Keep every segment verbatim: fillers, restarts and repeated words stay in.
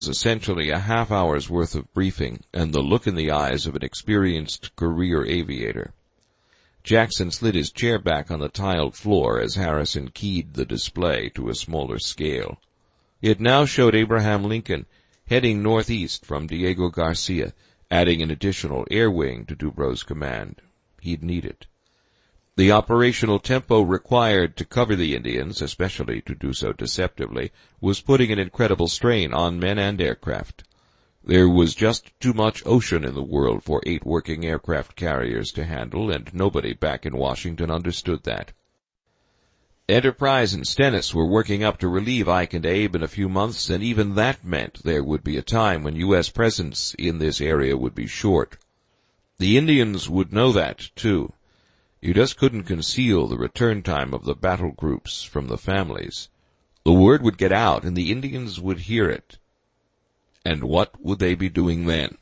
essentially a half hour's worth of briefing and the look in the eyes of an experienced career aviator. Jackson slid his chair back on the tiled floor as Harrison keyed the display to a smaller scale. It now showed Abraham Lincoln heading northeast from Diego Garcia, adding an additional air wing to Dubro's command. He'd need it. The operational tempo required to cover the Indians, especially to do so deceptively, was putting an incredible strain on men and aircraft. There was just too much ocean in the world for eight working aircraft carriers to handle, and nobody back in Washington understood that. Enterprise and Stennis were working up to relieve Ike and Abe in a few months, and even that meant there would be a time when U S presence in this area would be short. The Indians would know that, too. You just couldn't conceal the return time of the battle groups from the families. The word would get out, and the Indians would hear it. And what would they be doing then?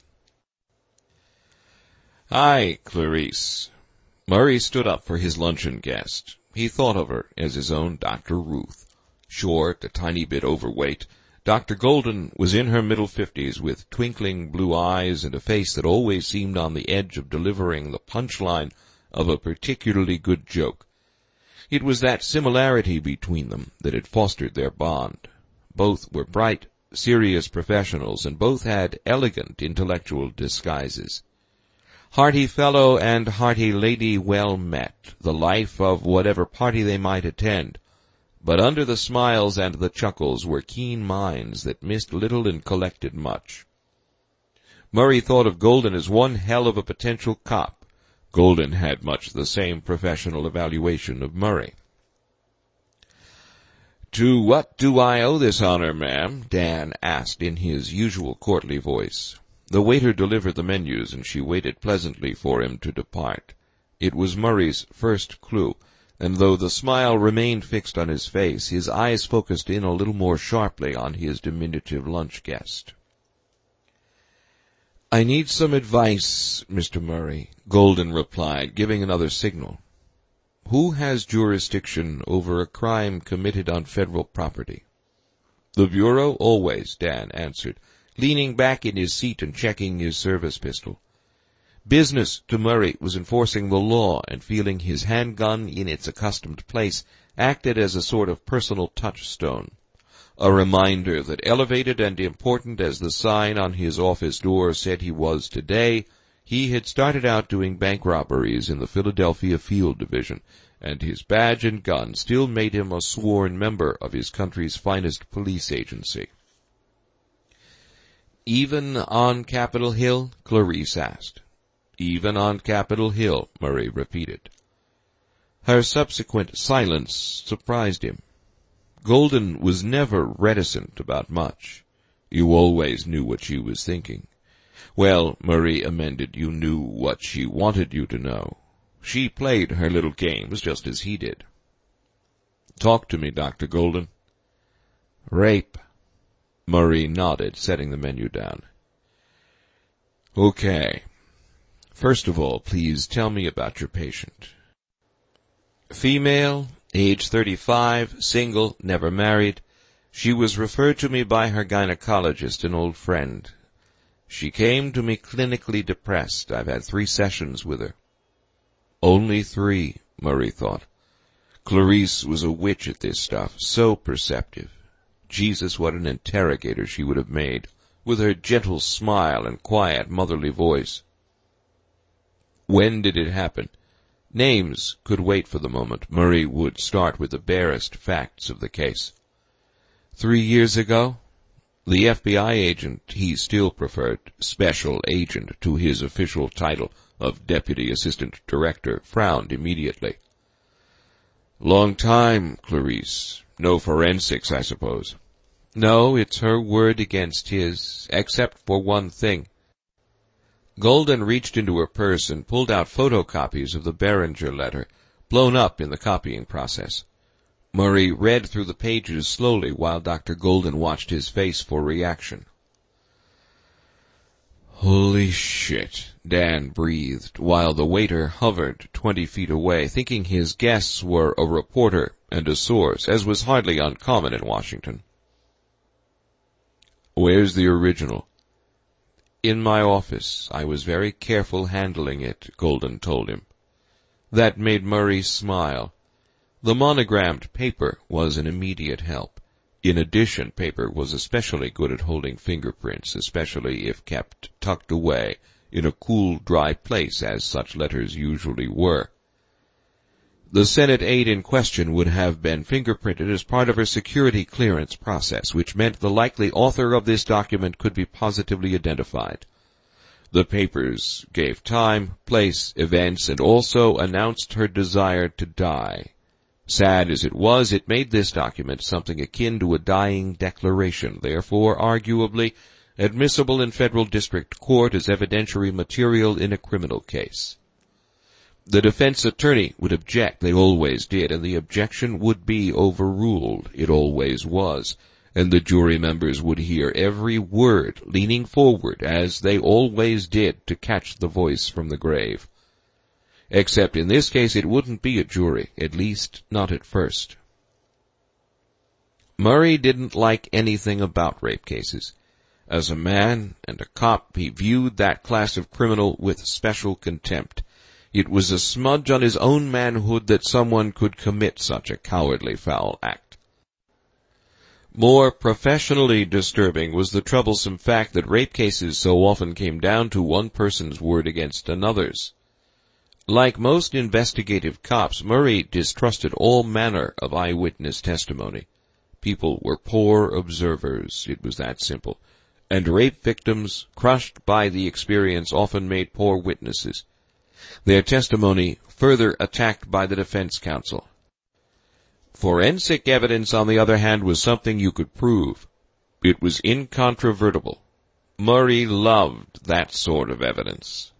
"Hi, Clarice." Murray stood up for his luncheon guest. He thought of her as his own Doctor Ruth. Short, a tiny bit overweight, Doctor Golden was in her middle fifties with twinkling blue eyes and a face that always seemed on the edge of delivering the punchline of a particularly good joke. It was that similarity between them that had fostered their bond. Both were bright, serious professionals, and both had elegant intellectual disguises. Hearty fellow and hearty lady well met, the life of whatever party they might attend. But under the smiles and the chuckles were keen minds that missed little and collected much. Murray thought of Golden as one hell of a potential cop. Golden had much the same professional evaluation of Murray. "To what do I owe this honor, ma'am?" Dan asked in his usual courtly voice. The waiter delivered the menus, and she waited pleasantly for him to depart. It was Murray's first clue, and though the smile remained fixed on his face, his eyes focused in a little more sharply on his diminutive lunch guest. "I need some advice, Mister Murray," Golden replied, giving another signal. "Who has jurisdiction over a crime committed on federal property?" "The Bureau, always," Dan answered, leaning back in his seat and checking his service pistol. Business to Murray was enforcing the law, and feeling his handgun in its accustomed place acted as a sort of personal touchstone, a reminder that elevated and important as the sign on his office door said he was today, he had started out doing bank robberies in the Philadelphia Field Division, and his badge and gun still made him a sworn member of his country's finest police agency. "Even on Capitol Hill?" Clarice asked. "Even on Capitol Hill," Murray repeated. Her subsequent silence surprised him. Golden was never reticent about much. You always knew what she was thinking. Well, Murray amended, you knew what she wanted you to know. She played her little games just as he did. "Talk to me, Doctor Golden." "Rape." Murray nodded, setting the menu down. "Okay. First of all, please tell me about your patient." "Female, age thirty-five, single, never married. She was referred to me by her gynecologist, an old friend. She came to me clinically depressed. I've had three sessions with her." Only three, Murray thought. Clarice was a witch at this stuff, so perceptive. Jesus, what an interrogator she would have made, with her gentle smile and quiet motherly voice. When did it happen? Names could wait for the moment. Murray would start with the barest facts of the case. Three years ago? The F B I agent he still preferred, special agent, to his official title of Deputy Assistant Director, frowned immediately. "Long time, Clarice. No forensics, I suppose." "No, it's her word against his, except for one thing." Golden reached into her purse and pulled out photocopies of the Beringer letter, blown up in the copying process. Murray read through the pages slowly while Doctor Golden watched his face for reaction. "Holy shit," Dan breathed, while the waiter hovered twenty feet away, thinking his guests were a reporter and a source, as was hardly uncommon in Washington. Where's the original? In my office. I was very careful handling it, Golden told him. That made Murray smile. The monogrammed paper was an immediate help. In addition, paper was especially good at holding fingerprints, especially if kept tucked away in a cool, dry place, as such letters usually were. The Senate aide in question would have been fingerprinted as part of her security clearance process, which meant the likely author of this document could be positively identified. The papers gave time, place, events, and also announced her desire to die. Sad as it was, it made this document something akin to a dying declaration, therefore arguably admissible in federal district court as evidentiary material in a criminal case. The defense attorney would object, they always did, and the objection would be overruled. It always was, and the jury members would hear every word, leaning forward, as they always did, to catch the voice from the grave. Except in this case it wouldn't be a jury, at least not at first. Murray didn't like anything about rape cases. As a man and a cop, he viewed that class of criminal with special contempt. It was a smudge on his own manhood that someone could commit such a cowardly foul act. More professionally disturbing was the troublesome fact that rape cases so often came down to one person's word against another's. Like most investigative cops, Murray distrusted all manner of eyewitness testimony. People were poor observers, it was that simple, and rape victims, crushed by the experience, often made poor witnesses. Their testimony further attacked by the defense counsel. Forensic evidence, on the other hand, was something you could prove. It was incontrovertible. Murray loved that sort of evidence.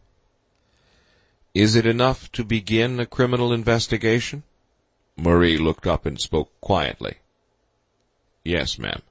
Is it enough to begin a criminal investigation? Murray looked up and spoke quietly. Yes, ma'am.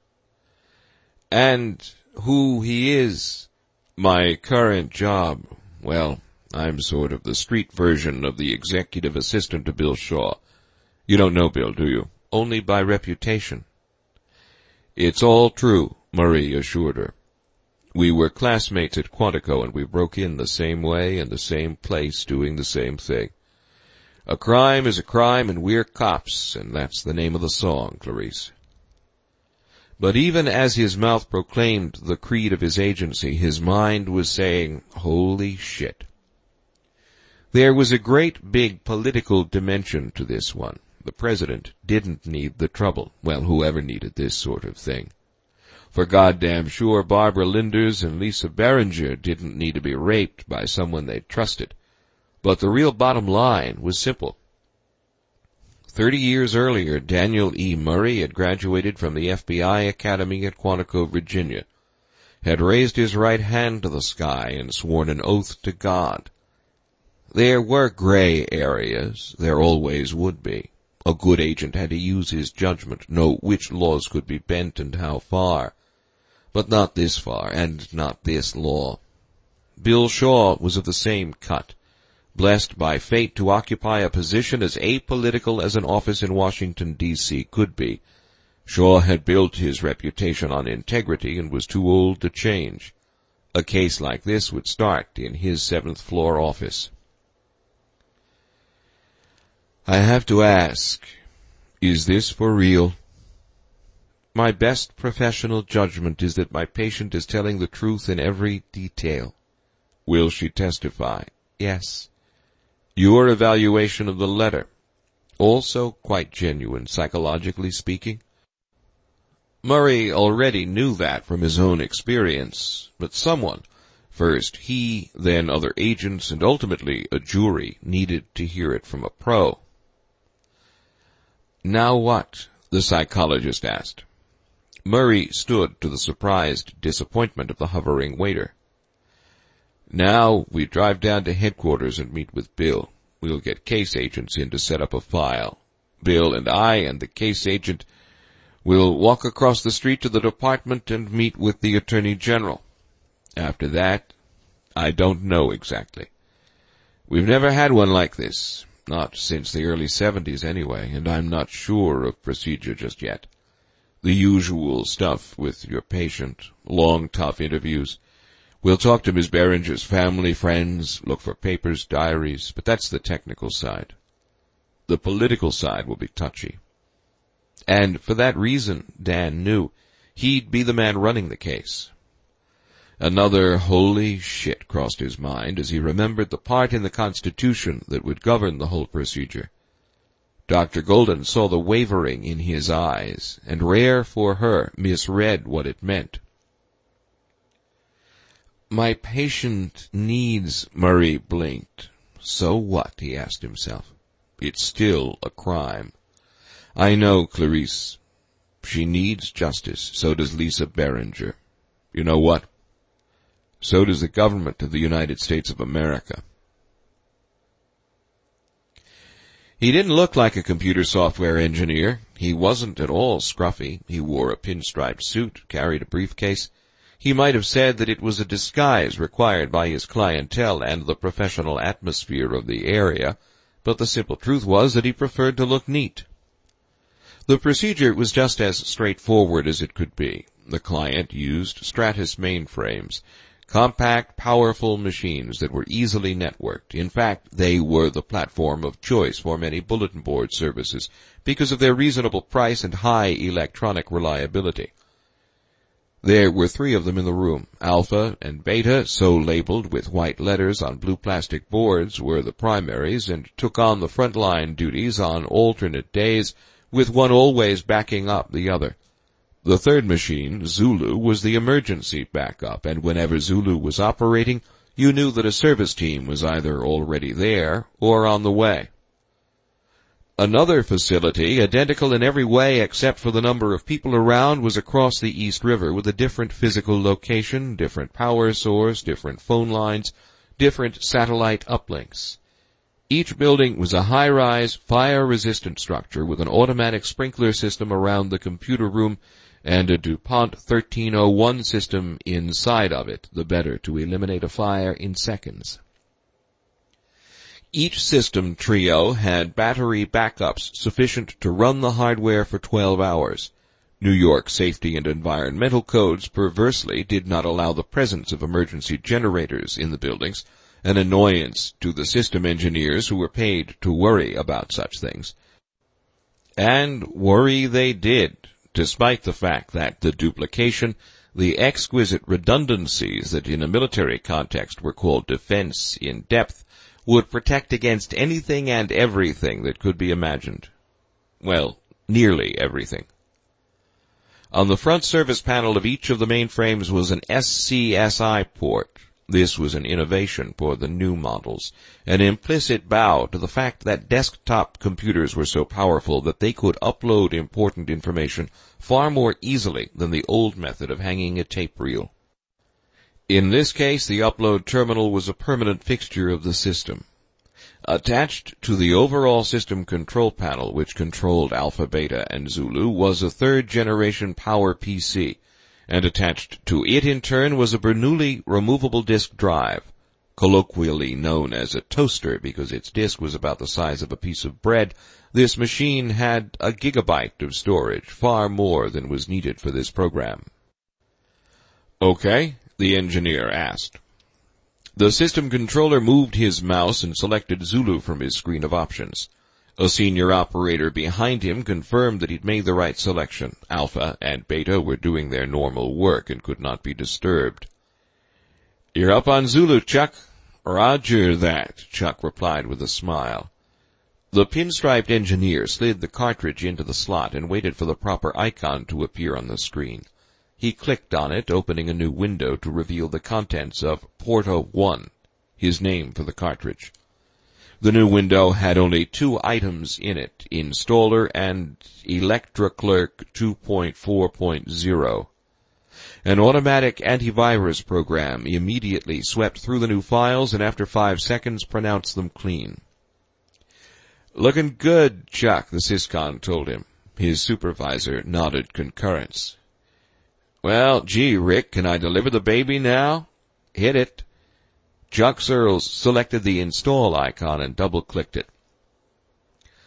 And who he is? My current job, well, I'm sort of the street version of the executive assistant to Bill Shaw. You don't know Bill, do you? Only by reputation. It's all true, Murray assured her. We were classmates at Quantico, and we broke in the same way in the same place doing the same thing. A crime is a crime, and we're cops, and that's the name of the song, Clarice. But even as his mouth proclaimed the creed of his agency, his mind was saying, holy shit. There was a great big political dimension to this one. The president didn't need the trouble. Well, whoever needed this sort of thing. For goddamn sure, Barbara Linders and Lisa Beringer didn't need to be raped by someone they trusted. But the real bottom line was simple. Thirty years earlier, Daniel E. Murray had graduated from the F B I Academy at Quantico, Virginia, had raised his right hand to the sky and sworn an oath to God. There were gray areas. There always would be. A good agent had to use his judgment, know which laws could be bent and how far. But not this far, and not this law. Bill Shaw was of the same cut, blessed by fate to occupy a position as apolitical as an office in Washington, D C could be. Shaw had built his reputation on integrity and was too old to change. A case like this would start in his seventh floor office. I have to ask, is this for real? My best professional judgment is that my patient is telling the truth in every detail. Will she testify? Yes. Your evaluation of the letter, also quite genuine, psychologically speaking? Murray already knew that from his own experience, but someone, first he, then other agents, and ultimately a jury, needed to hear it from a pro. Now what? The psychologist asked. Murray stood to the surprised disappointment of the hovering waiter. Now we drive down to headquarters and meet with Bill. We'll get case agents in to set up a file. Bill and I and the case agent will walk across the street to the department and meet with the Attorney General. After that, I don't know exactly. We've never had one like this. Not since the early seventies, anyway, and I'm not sure of procedure just yet. The usual stuff with your patient. Long, tough interviews. We'll talk to Miss Beringer's family, friends, look for papers, diaries, but that's the technical side. The political side will be touchy. And for that reason, Dan knew, he'd be the man running the case. Another holy shit crossed his mind as he remembered the part in the Constitution that would govern the whole procedure. Doctor Golden saw the wavering in his eyes, and rare for her, misread what it meant. My patient needs, Murray blinked. So what, he asked himself. It's still a crime. I know, Clarice. She needs justice. So does Lisa Beringer. You know what? So does the government of the United States of America. He didn't look like a computer software engineer. He wasn't at all scruffy. He wore a pinstriped suit, carried a briefcase. He might have said that it was a disguise required by his clientele and the professional atmosphere of the area, but the simple truth was that he preferred to look neat. The procedure was just as straightforward as it could be. The client used Stratus mainframes, compact, powerful machines that were easily networked. In fact, they were the platform of choice for many bulletin board services because of their reasonable price and high electronic reliability. There were three of them in the room. Alpha and Beta, so labeled with white letters on blue plastic boards, were the primaries and took on the frontline duties on alternate days, with one always backing up the other. The third machine, Zulu, was the emergency backup, and whenever Zulu was operating, you knew that a service team was either already there or on the way. Another facility, identical in every way except for the number of people around, was across the East River with a different physical location, different power source, different phone lines, different satellite uplinks. Each building was a high-rise, fire-resistant structure with an automatic sprinkler system around the computer room and a DuPont thirteen oh one system inside of it, the better to eliminate a fire in seconds. Each system trio had battery backups sufficient to run the hardware for twelve hours. New York safety and environmental codes perversely did not allow the presence of emergency generators in the buildings, an annoyance to the system engineers who were paid to worry about such things. And worry they did, despite the fact that the duplication, the exquisite redundancies that in a military context were called defense in depth, would protect against anything and everything that could be imagined. Well, nearly everything. On the front service panel of each of the mainframes was an S C S I port. This was an innovation for the new models, an implicit bow to the fact that desktop computers were so powerful that they could upload important information far more easily than the old method of hanging a tape reel. In this case, the upload terminal was a permanent fixture of the system. Attached to the overall system control panel, which controlled Alpha, Beta, and Zulu, was a third-generation Power P C, and attached to it in turn was a Bernoulli removable disk drive, colloquially known as a toaster because its disk was about the size of a piece of bread. This machine had a gigabyte of storage, far more than was needed for this program. Okay, the engineer asked. The system controller moved his mouse and selected Zulu from his screen of options. A senior operator behind him confirmed that he'd made the right selection. Alpha and Beta were doing their normal work and could not be disturbed. You're up on Zulu, Chuck. Roger that, Chuck replied with a smile. The pinstriped engineer slid the cartridge into the slot and waited for the proper icon to appear on the screen. He clicked on it, opening a new window to reveal the contents of Porta one, his name for the cartridge. The new window had only two items in it, Installer and ElectraClerk two point four point oh. An automatic antivirus program immediately swept through the new files and after five seconds pronounced them clean. Looking good, Chuck, the syscon told him. His supervisor nodded concurrence. Well, gee, Rick, can I deliver the baby now? Hit it. Chuck Searles selected the install icon and double-clicked it.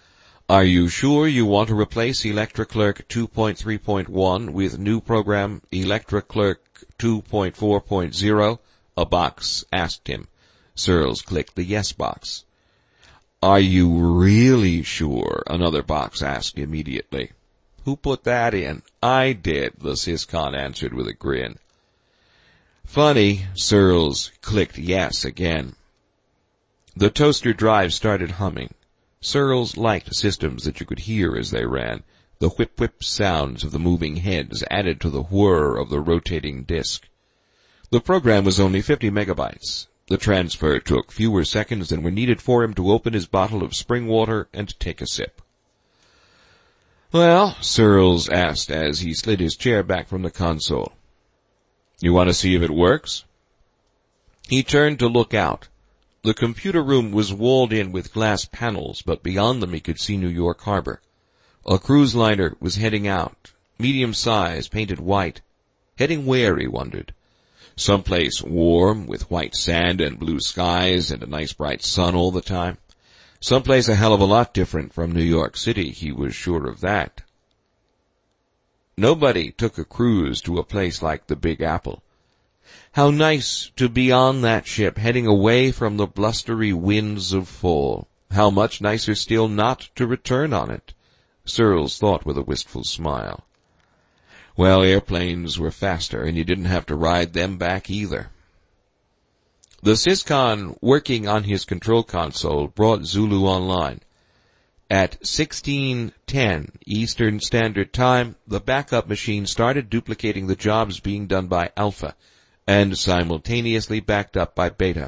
Are you sure you want to replace ElectraClerk two point three point one with new program ElectraClerk two point four point zero? A box asked him. Searles clicked the yes box. Are you really sure? Another box asked immediately. Who put that in? I did, the Syscon answered with a grin. Funny, Searles clicked yes again. The toaster drive started humming. Searles liked systems that you could hear as they ran. The whip-whip sounds of the moving heads added to the whir of the rotating disk. The program was only fifty megabytes. The transfer took fewer seconds than were needed for him to open his bottle of spring water and take a sip. Well, Searles asked as he slid his chair back from the console. You want to see if it works? He turned to look out. The computer room was walled in with glass panels, but beyond them he could see New York Harbor. A cruise liner was heading out, medium size, painted white. Heading where, he wondered. Someplace warm, with white sand and blue skies and a nice bright sun all the time. Someplace a hell of a lot different from New York City, he was sure of that. Nobody took a cruise to a place like the Big Apple. How nice to be on that ship, heading away from the blustery winds of fall. How much nicer still not to return on it, Searles thought with a wistful smile. Well, airplanes were faster, and you didn't have to ride them back either. The Syscon working on his control console brought Zulu online. At sixteen ten Eastern Standard Time, the backup machine started duplicating the jobs being done by Alpha, and simultaneously backed up by Beta.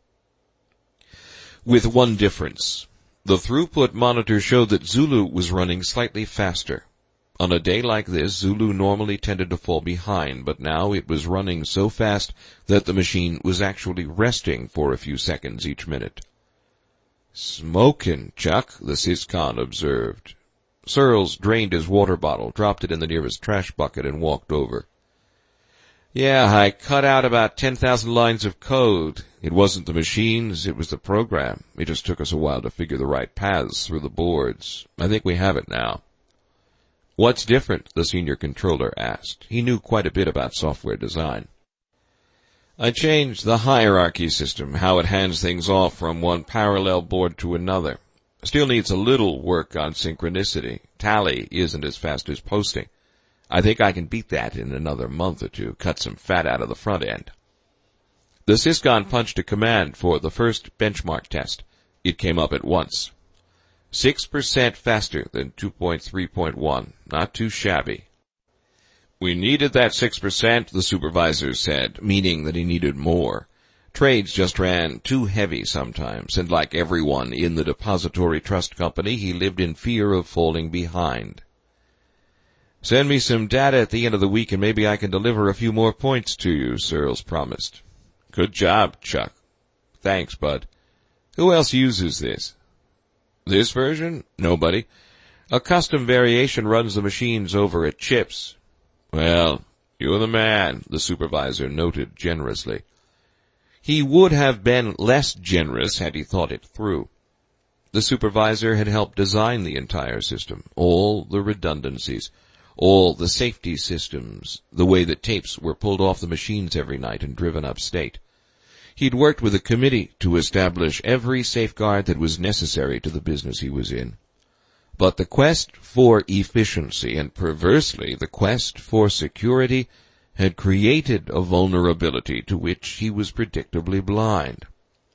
With one difference. The throughput monitor showed that Zulu was running slightly faster. On a day like this, Zulu normally tended to fall behind, but now it was running so fast that the machine was actually resting for a few seconds each minute. Smokin', Chuck, the Syscon observed. Searles drained his water bottle, dropped it in the nearest trash bucket, and walked over. Yeah, I cut out about ten thousand lines of code. It wasn't the machines, it was the program. It just took us a while to figure the right paths through the boards. I think we have it now. What's different? The senior controller asked. He knew quite a bit about software design. I changed the hierarchy system, how it hands things off from one parallel board to another. Still needs a little work on synchronicity. Tally isn't as fast as posting. I think I can beat that in another month or two, cut some fat out of the front end. The Syscon punched a command for the first benchmark test. It came up at once. Six percent faster than two point three point one. Not too shabby. We needed that six percent, the supervisor said, meaning that he needed more. Trades just ran too heavy sometimes, and like everyone in the depository trust company, he lived in fear of falling behind. Send me some data at the end of the week and maybe I can deliver a few more points to you, Searles promised. Good job, Chuck. Thanks, Bud. Who else uses this? This version? Nobody. A custom variation runs the machines over at Chips. Well, you're the man, the supervisor noted generously. He would have been less generous had he thought it through. The supervisor had helped design the entire system, all the redundancies, all the safety systems, the way that tapes were pulled off the machines every night and driven upstate. He'd worked with a committee to establish every safeguard that was necessary to the business he was in. But the quest for efficiency, and perversely the quest for security, had created a vulnerability to which he was predictably blind.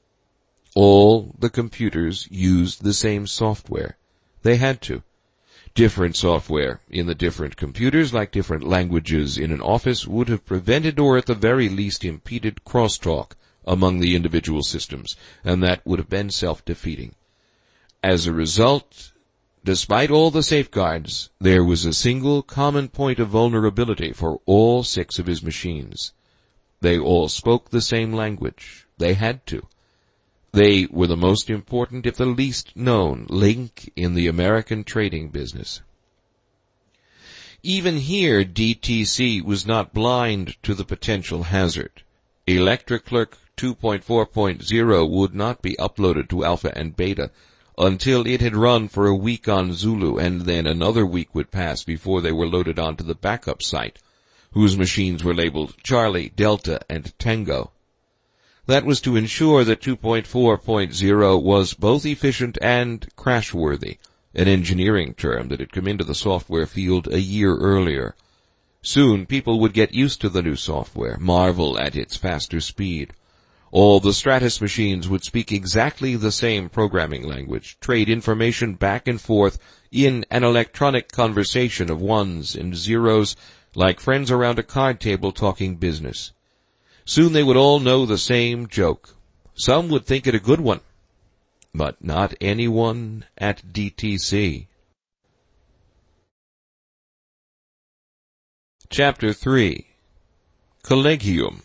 All the computers used the same software. They had to. Different software in the different computers, like different languages in an office, would have prevented or at the very least impeded crosstalk among the individual systems, and that would have been self-defeating. As a result, despite all the safeguards, there was a single common point of vulnerability for all six of his machines. They all spoke the same language. They had to. They were the most important, if the least known, link in the American trading business. Even here, D T C was not blind to the potential hazard. ElectraClerk two point four point zero would not be uploaded to Alpha and Beta until it had run for a week on Zulu, and then another week would pass before they were loaded onto the backup site, whose machines were labeled Charlie, Delta, and Tango. That was to ensure that two point four point oh was both efficient and crash-worthy, an engineering term that had come into the software field a year earlier. Soon people would get used to the new software, marvel at its faster speed. All the Stratus machines would speak exactly the same programming language, trade information back and forth in an electronic conversation of ones and zeros, like friends around a card table talking business. Soon they would all know the same joke. Some would think it a good one, but not anyone at D T C. Chapter three. Collegium.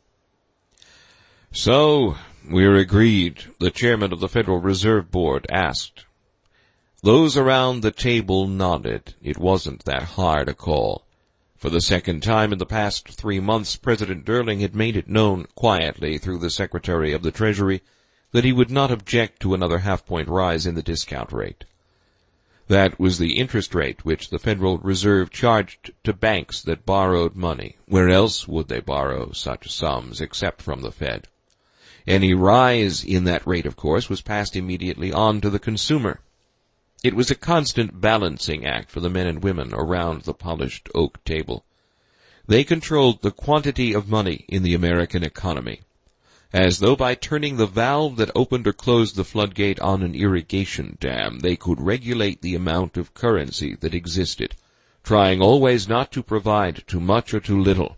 So, we're agreed, the chairman of the Federal Reserve Board asked. Those around the table nodded. It wasn't that hard a call. For the second time in the past three months, President Durling had made it known quietly through the Secretary of the Treasury that he would not object to another half-point rise in the discount rate. That was the interest rate which the Federal Reserve charged to banks that borrowed money. Where else would they borrow such sums except from the Fed? Any rise in that rate, of course, was passed immediately on to the consumer. It was a constant balancing act for the men and women around the polished oak table. They controlled the quantity of money in the American economy, as though by turning the valve that opened or closed the floodgate on an irrigation dam, they could regulate the amount of currency that existed, trying always not to provide too much or too little.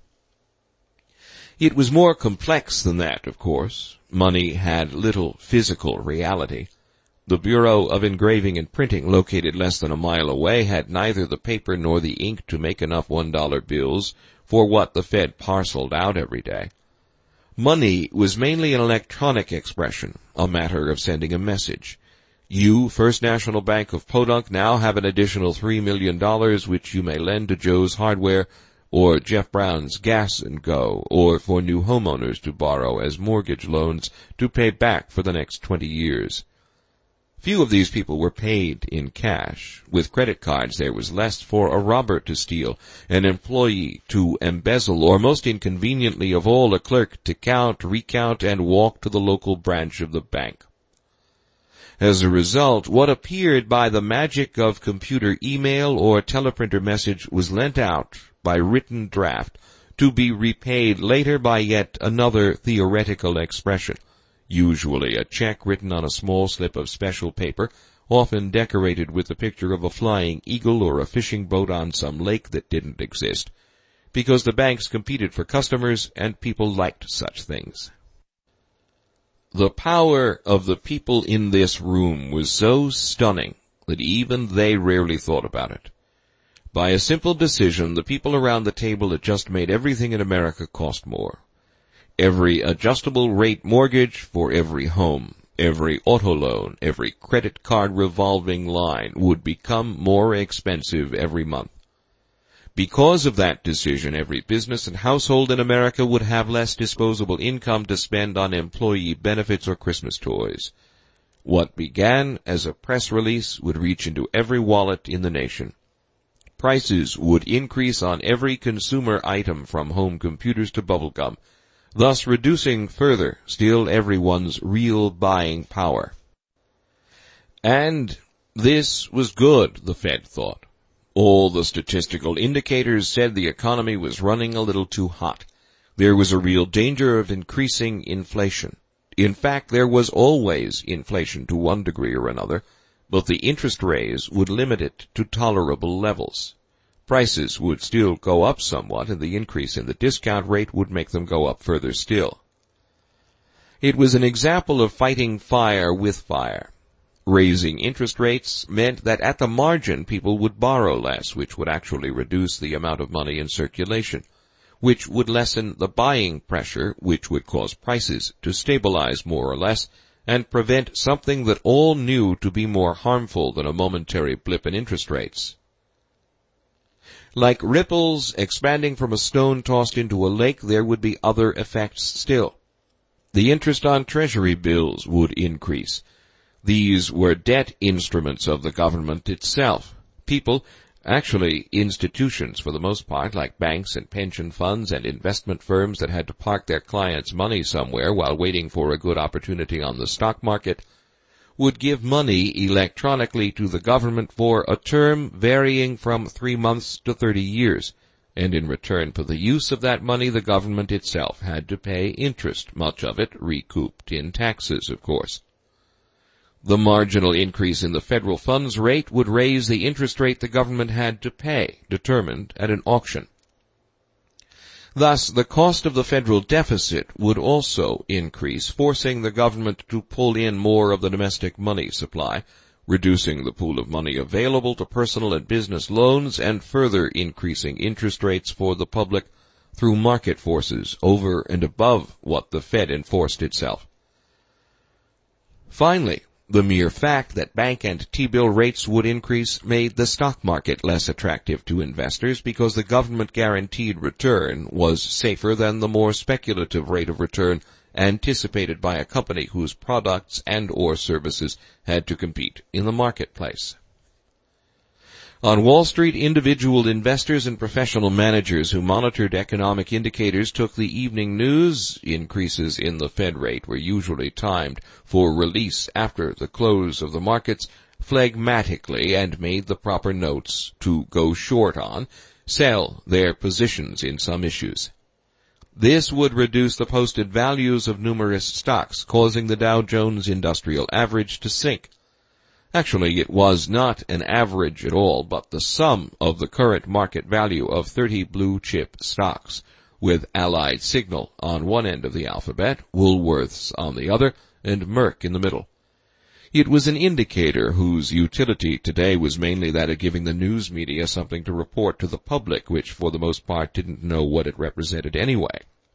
It was more complex than that, of course. Money had little physical reality. The Bureau of Engraving and Printing, located less than a mile away, had neither the paper nor the ink to make enough one-dollar bills for what the Fed parceled out every day. Money was mainly an electronic expression, a matter of sending a message. You, First National Bank of Podunk, now have an additional three million dollars which you may lend to Joe's Hardware or Jeff Brown's Gas and Go, or for new homeowners to borrow as mortgage loans to pay back for the next twenty years. Few of these people were paid in cash. With credit cards there was less for a robber to steal, an employee to embezzle, or most inconveniently of all, a clerk to count, recount, and walk to the local branch of the bank. As a result, what appeared by the magic of computer email or teleprinter message was lent out by written draft to be repaid later by yet another theoretical expression, usually a check written on a small slip of special paper, often decorated with the picture of a flying eagle or a fishing boat on some lake that didn't exist, because the banks competed for customers and people liked such things. The power of the people in this room was so stunning that even they rarely thought about it. By a simple decision, the people around the table had just made everything in America cost more. Every adjustable rate mortgage for every home, every auto loan, every credit card revolving line would become more expensive every month. Because of that decision, every business and household in America would have less disposable income to spend on employee benefits or Christmas toys. What began as a press release would reach into every wallet in the nation. Prices would increase on every consumer item from home computers to bubblegum, thus reducing further still everyone's real buying power. And this was good, the Fed thought. All the statistical indicators said the economy was running a little too hot. There was a real danger of increasing inflation. In fact, there was always inflation to one degree or another, but the interest raise would limit it to tolerable levels. Prices would still go up somewhat, and the increase in the discount rate would make them go up further still. It was an example of fighting fire with fire. Raising interest rates meant that at the margin people would borrow less, which would actually reduce the amount of money in circulation, which would lessen the buying pressure, which would cause prices to stabilize more or less, and prevent something that all knew to be more harmful than a momentary blip in interest rates. Like ripples expanding from a stone tossed into a lake, there would be other effects still. The interest on Treasury bills would increase. These were debt instruments of the government itself. People, actually institutions for the most part, like banks and pension funds and investment firms that had to park their clients' money somewhere while waiting for a good opportunity on the stock market, would give money electronically to the government for a term varying from three months to thirty years, and in return for the use of that money the government itself had to pay interest, much of it recouped in taxes, of course. The marginal increase in the federal funds rate would raise the interest rate the government had to pay, determined at an auction. Thus, the cost of the federal deficit would also increase, forcing the government to pull in more of the domestic money supply, reducing the pool of money available to personal and business loans, and further increasing interest rates for the public through market forces over and above what the Fed enforced itself. Finally, the mere fact that bank and T-bill rates would increase made the stock market less attractive to investors because the government-guaranteed return was safer than the more speculative rate of return anticipated by a company whose products and or services had to compete in the marketplace. On Wall Street, individual investors and professional managers who monitored economic indicators took the evening news. Increases in the Fed rate were usually timed for release after the close of the markets phlegmatically and made the proper notes to go short on, sell their positions in some issues. This would reduce the posted values of numerous stocks, causing the Dow Jones Industrial Average to sink. Actually, it was not an average at all, but the sum of the current market value of thirty blue-chip stocks, with Allied Signal on one end of the alphabet, Woolworths on the other, and Merck in the middle. It was an indicator whose utility today was mainly that of giving the news media something to report to the public, which for the most part didn't know what it represented anyway.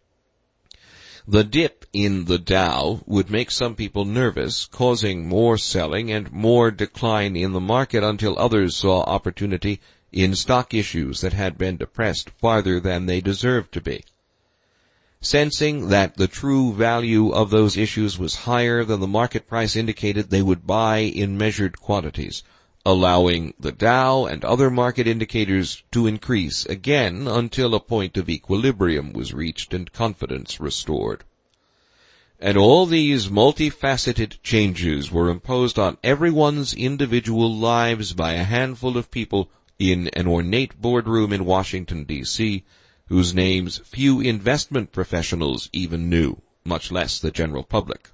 The dip in the Dow would make some people nervous, causing more selling and more decline in the market until others saw opportunity in stock issues that had been depressed farther than they deserved to be. Sensing that the true value of those issues was higher than the market price indicated, they would buy in measured quantities, allowing the Dow and other market indicators to increase again until a point of equilibrium was reached and confidence restored. And all these multifaceted changes were imposed on everyone's individual lives by a handful of people in an ornate boardroom in Washington, D C, whose names few investment professionals even knew, much less the general public.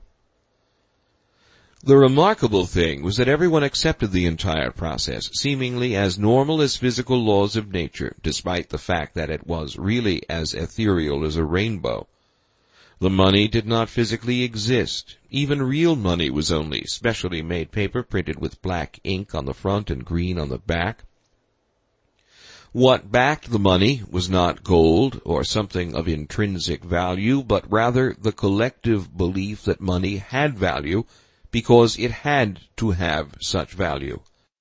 The remarkable thing was that everyone accepted the entire process, seemingly as normal as physical laws of nature, despite the fact that it was really as ethereal as a rainbow. The money did not physically exist. Even real money was only specially made paper printed with black ink on the front and green on the back. What backed the money was not gold or something of intrinsic value, but rather the collective belief that money had value because it had to have such value.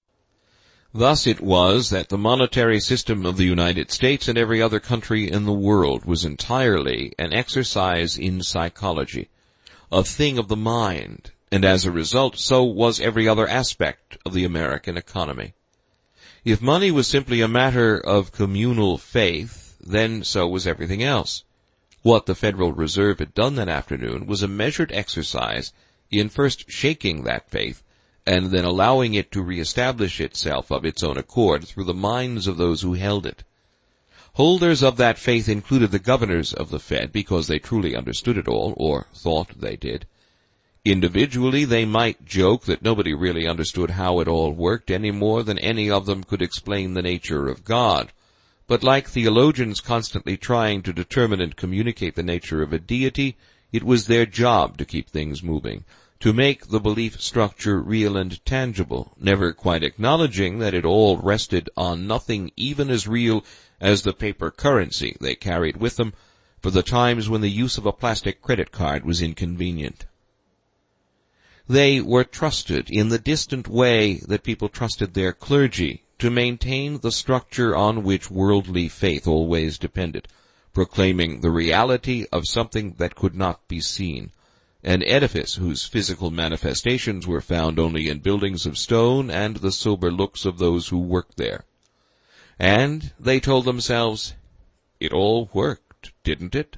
Thus it was that the monetary system of the United States and every other country in the world was entirely an exercise in psychology, a thing of the mind, and as a result so was every other aspect of the American economy. If money was simply a matter of communal faith, then so was everything else. What the Federal Reserve had done that afternoon was a measured exercise in first shaking that faith, and then allowing it to reestablish itself of its own accord through the minds of those who held it. Holders of that faith included the governors of the Fed because they truly understood it all, or thought they did. Individually, they might joke that nobody really understood how it all worked any more than any of them could explain the nature of God. But like theologians constantly trying to determine and communicate the nature of a deity, it was their job to keep things moving, to make the belief structure real and tangible, never quite acknowledging that it all rested on nothing even as real as the paper currency they carried with them for the times when the use of a plastic credit card was inconvenient. They were trusted in the distant way that people trusted their clergy to maintain the structure on which worldly faith always depended, proclaiming the reality of something that could not be seen, an edifice whose physical manifestations were found only in buildings of stone and the sober looks of those who worked there. And they told themselves, it all worked, didn't it?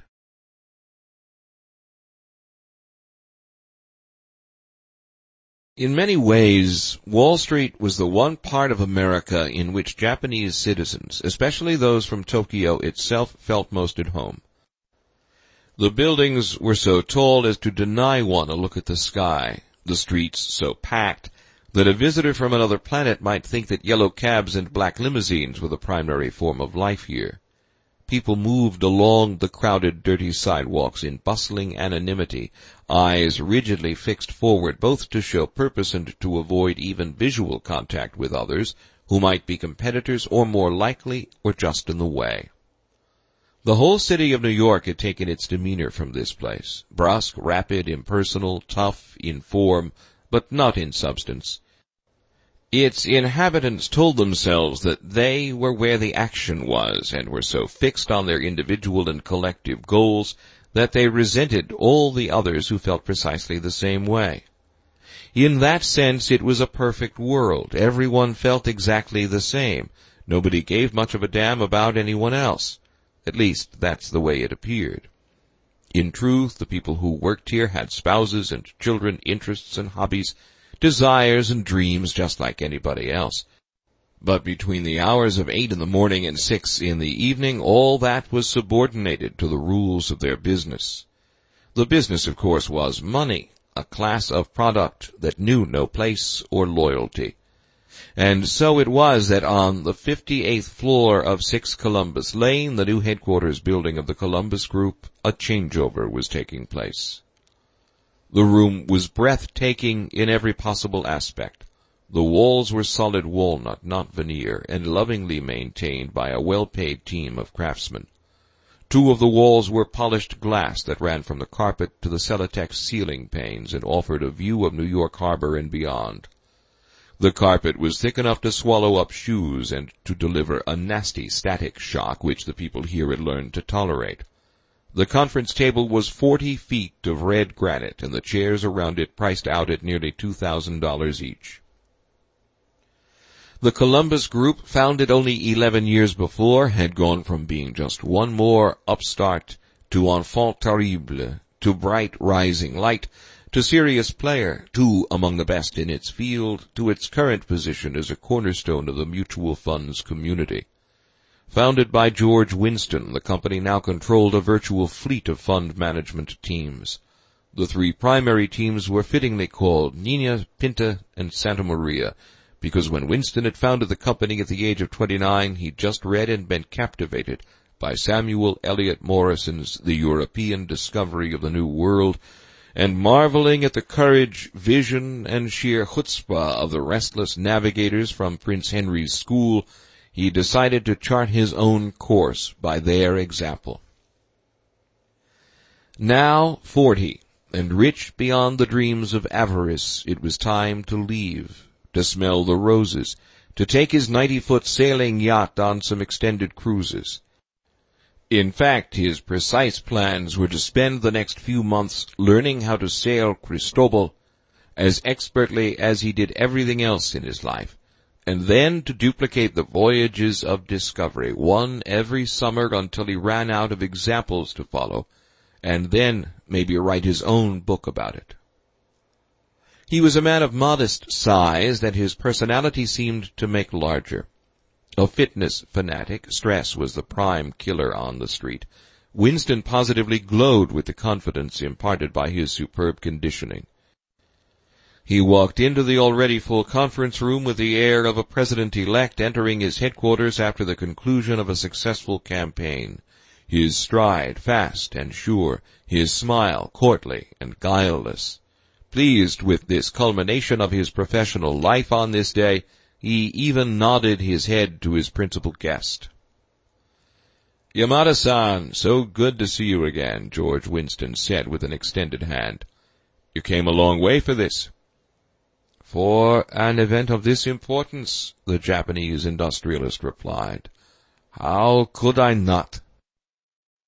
In many ways, Wall Street was the one part of America in which Japanese citizens, especially those from Tokyo itself, felt most at home. The buildings were so tall as to deny one a look at the sky, the streets so packed that a visitor from another planet might think that yellow cabs and black limousines were the primary form of life here. People moved along the crowded, dirty sidewalks in bustling anonymity, eyes rigidly fixed forward both to show purpose and to avoid even visual contact with others, who might be competitors or more likely or just in the way. The whole city of New York had taken its demeanor from this place, brusque, rapid, impersonal, tough in form, but not in substance. Its inhabitants told themselves that they were where the action was, and were so fixed on their individual and collective goals that they resented all the others who felt precisely the same way. In that sense, it was a perfect world. Everyone felt exactly the same. Nobody gave much of a damn about anyone else. At least, that's the way it appeared. In truth, the people who worked here had spouses and children, interests and hobbies, desires and dreams just like anybody else. But between the hours of eight in the morning and six in the evening, all that was subordinated to the rules of their business. The business, of course, was money, a class of product that knew no place or loyalty. And so it was that on the fifty-eighth floor of six Columbus Lane, the new headquarters building of the Columbus Group, a changeover was taking place. The room was breathtaking in every possible aspect. The walls were solid walnut, not veneer, and lovingly maintained by a well-paid team of craftsmen. Two of the walls were polished glass that ran from the carpet to the Celotex ceiling panes and offered a view of New York Harbor and beyond. The carpet was thick enough to swallow up shoes and to deliver a nasty static shock which the people here had learned to tolerate. The conference table was forty feet of red granite, and the chairs around it priced out at nearly two thousand dollars each. The Columbus Group, founded only eleven years before, had gone from being just one more upstart to enfant terrible, to bright rising light, to serious player, to among the best in its field, to its current position as a cornerstone of the mutual funds community. Founded by George Winston, the company now controlled a virtual fleet of fund management teams. The three primary teams were fittingly called Nina, Pinta, and Santa Maria, because when Winston had founded the company at the age of twenty-nine, he'd just read and been captivated by Samuel Eliot Morrison's The European Discovery of the New World, and marveling at the courage, vision, and sheer chutzpah of the restless navigators from Prince Henry's school, he decided to chart his own course by their example. Now forty, and rich beyond the dreams of avarice, it was time to leave, to smell the roses, to take his ninety-foot sailing yacht on some extended cruises. In fact, his precise plans were to spend the next few months learning how to sail Cristobal as expertly as he did everything else in his life, and then to duplicate the voyages of discovery, one every summer until he ran out of examples to follow, and then maybe write his own book about it. He was a man of modest size that his personality seemed to make larger. A fitness fanatic, stress was the prime killer on the street. Winston positively glowed with the confidence imparted by his superb conditioning. He walked into the already full conference room with the air of a president-elect entering his headquarters after the conclusion of a successful campaign. His stride fast and sure, his smile courtly and guileless. Pleased with this culmination of his professional life on this day, he even nodded his head to his principal guest. "Yamada-san, so good to see you again," George Winston said with an extended hand. "You came a long way for this." "For an event of this importance," the Japanese industrialist replied. "How could I not?"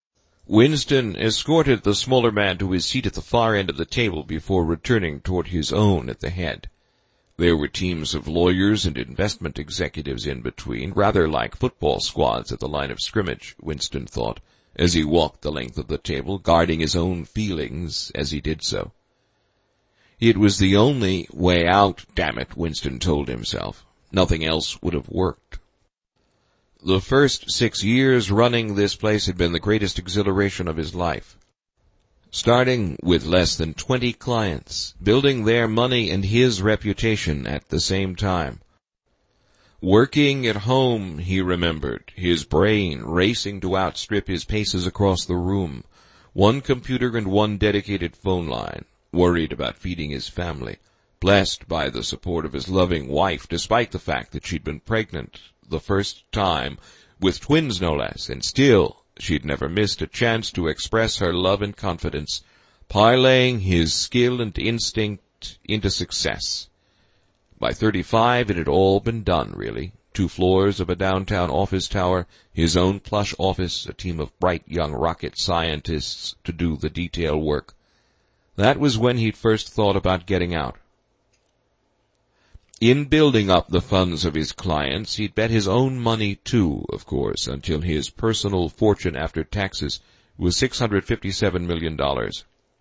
Winston escorted the smaller man to his seat at the far end of the table before returning toward his own at the head. There were teams of lawyers and investment executives in between, rather like football squads at the line of scrimmage, Winston thought, as he walked the length of the table, guarding his own feelings as he did so. It was the only way out, damn it, Winston told himself. Nothing else would have worked. The first six years running this place had been the greatest exhilaration of his life. Starting with less than twenty clients, building their money and his reputation at the same time. Working at home, he remembered, his brain racing to outstrip his paces across the room, one computer and one dedicated phone line, worried about feeding his family, blessed by the support of his loving wife despite the fact that she'd been pregnant the first time, with twins no less, and still she'd never missed a chance to express her love and confidence, parlaying his skill and instinct into success. By thirty-five it had all been done, really. Two floors of a downtown office tower, his own plush office, a team of bright young rocket scientists to do the detail work. That was when he'd first thought about getting out. In building up the funds of his clients, he'd bet his own money too, of course, until his personal fortune after taxes was six hundred fifty-seven million dollars.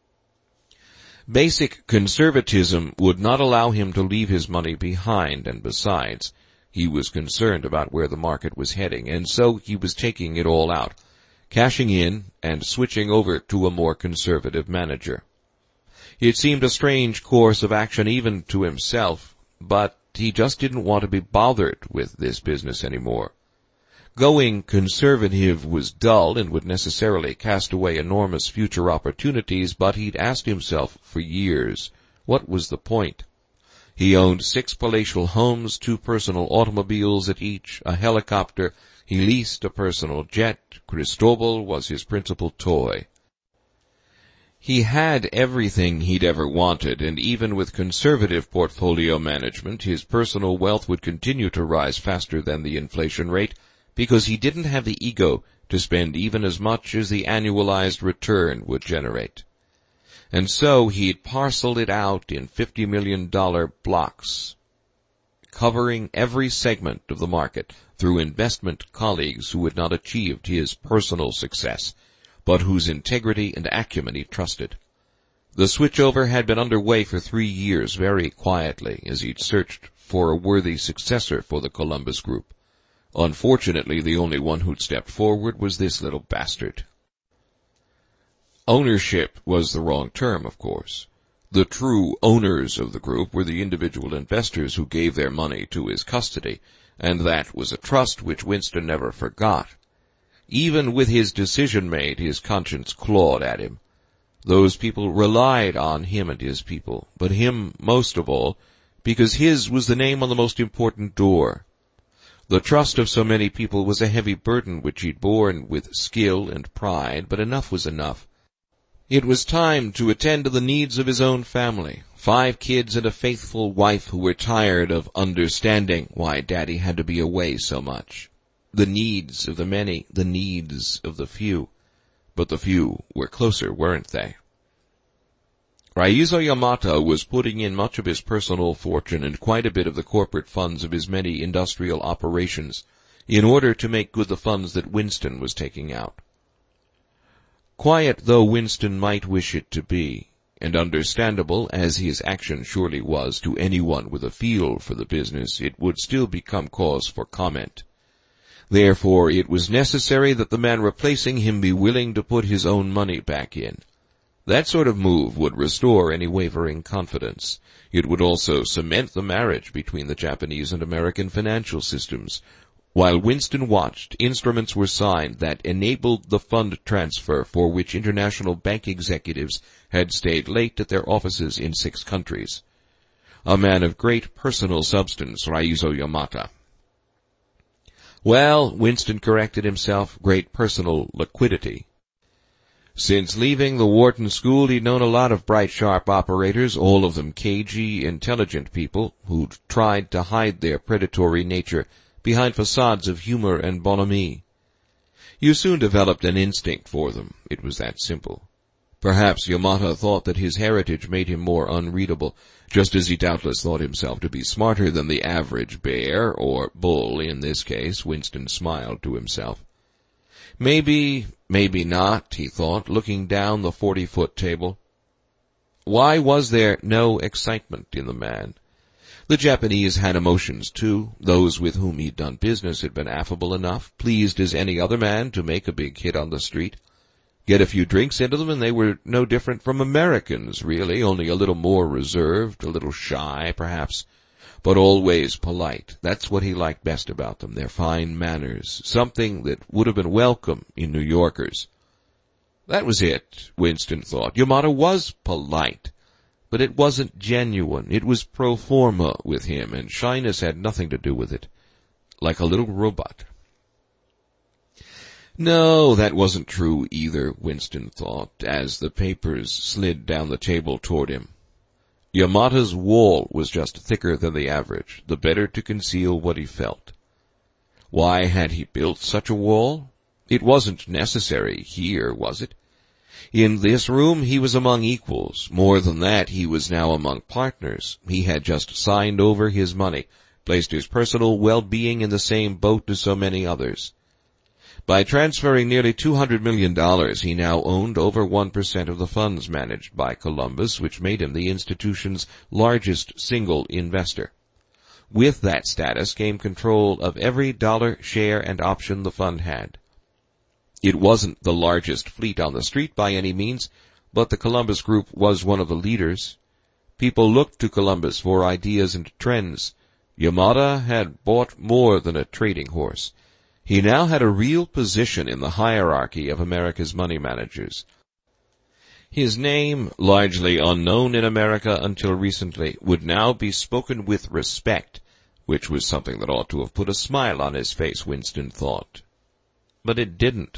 Basic conservatism would not allow him to leave his money behind, and besides, he was concerned about where the market was heading, and so he was taking it all out, cashing in and switching over to a more conservative manager. It seemed a strange course of action even to himself, but he just didn't want to be bothered with this business anymore. Going conservative was dull and would necessarily cast away enormous future opportunities, but he'd asked himself for years, what was the point? He owned six palatial homes, two personal automobiles at each, a helicopter. He leased a personal jet. Cristobal was his principal toy. He had everything he'd ever wanted, and even with conservative portfolio management, his personal wealth would continue to rise faster than the inflation rate, because he didn't have the ego to spend even as much as the annualized return would generate. And so he'd parceled it out in fifty million dollar blocks, covering every segment of the market through investment colleagues who had not achieved his personal success, but whose integrity and acumen he trusted. The switchover had been underway for three years very quietly as he'd searched for a worthy successor for the Columbus Group. Unfortunately, the only one who'd stepped forward was this little bastard. Ownership was the wrong term, of course. The true owners of the group were the individual investors who gave their money to his custody, and that was a trust which Winston never forgot. Even with his decision made, his conscience clawed at him. Those people relied on him and his people, but him most of all, because his was the name on the most important door. The trust of so many people was a heavy burden which he'd borne with skill and pride, but enough was enough. It was time to attend to the needs of his own family, five kids and a faithful wife who were tired of understanding why Daddy had to be away so much. The needs of the many, the needs of the few. But the few were closer, weren't they? Raizo Yamata was putting in much of his personal fortune and quite a bit of the corporate funds of his many industrial operations in order to make good the funds that Winston was taking out. Quiet though Winston might wish it to be, and understandable as his action surely was to anyone with a feel for the business, it would still become cause for comment. Therefore, it was necessary that the man replacing him be willing to put his own money back in. That sort of move would restore any wavering confidence. It would also cement the marriage between the Japanese and American financial systems. While Winston watched, instruments were signed that enabled the fund transfer for which international bank executives had stayed late at their offices in six countries. A man of great personal substance, Raizo Yamata. Well, Winston corrected himself, great personal liquidity. Since leaving the Wharton School, he'd known a lot of bright, sharp operators, all of them cagey, intelligent people who'd tried to hide their predatory nature behind facades of humor and bonhomie. You soon developed an instinct for them. It was that simple. Perhaps Yamata thought that his heritage made him more unreadable, just as he doubtless thought himself to be smarter than the average bear, or bull in this case. Winston smiled to himself. Maybe, maybe not, he thought, looking down the forty-foot table. Why was there no excitement in the man? The Japanese had emotions, too. Those with whom he'd done business had been affable enough, pleased as any other man to make a big hit on the street. Get a few drinks into them, and they were no different from Americans, really, only a little more reserved, a little shy, perhaps, but always polite. That's what he liked best about them, their fine manners, something that would have been welcome in New Yorkers. That was it, Winston thought. Yamata was polite, but it wasn't genuine. It was pro forma with him, and shyness had nothing to do with it. Like a little robot. No, that wasn't true either, Winston thought, as the papers slid down the table toward him. Yamata's wall was just thicker than the average, the better to conceal what he felt. Why had he built such a wall? It wasn't necessary here, was it? In this room he was among equals. More than that, he was now among partners. He had just signed over his money, placed his personal well-being in the same boat as so many others. By transferring nearly two hundred million dollars, he now owned over one percent of the funds managed by Columbus, which made him the institution's largest single investor. With that status came control of every dollar, share, and option the fund had. It wasn't the largest fleet on the street by any means, but the Columbus Group was one of the leaders. People looked to Columbus for ideas and trends. Yamata had bought more than a trading horse. He now had a real position in the hierarchy of America's money managers. His name, largely unknown in America until recently, would now be spoken with respect, which was something that ought to have put a smile on his face, Winston thought. But it didn't.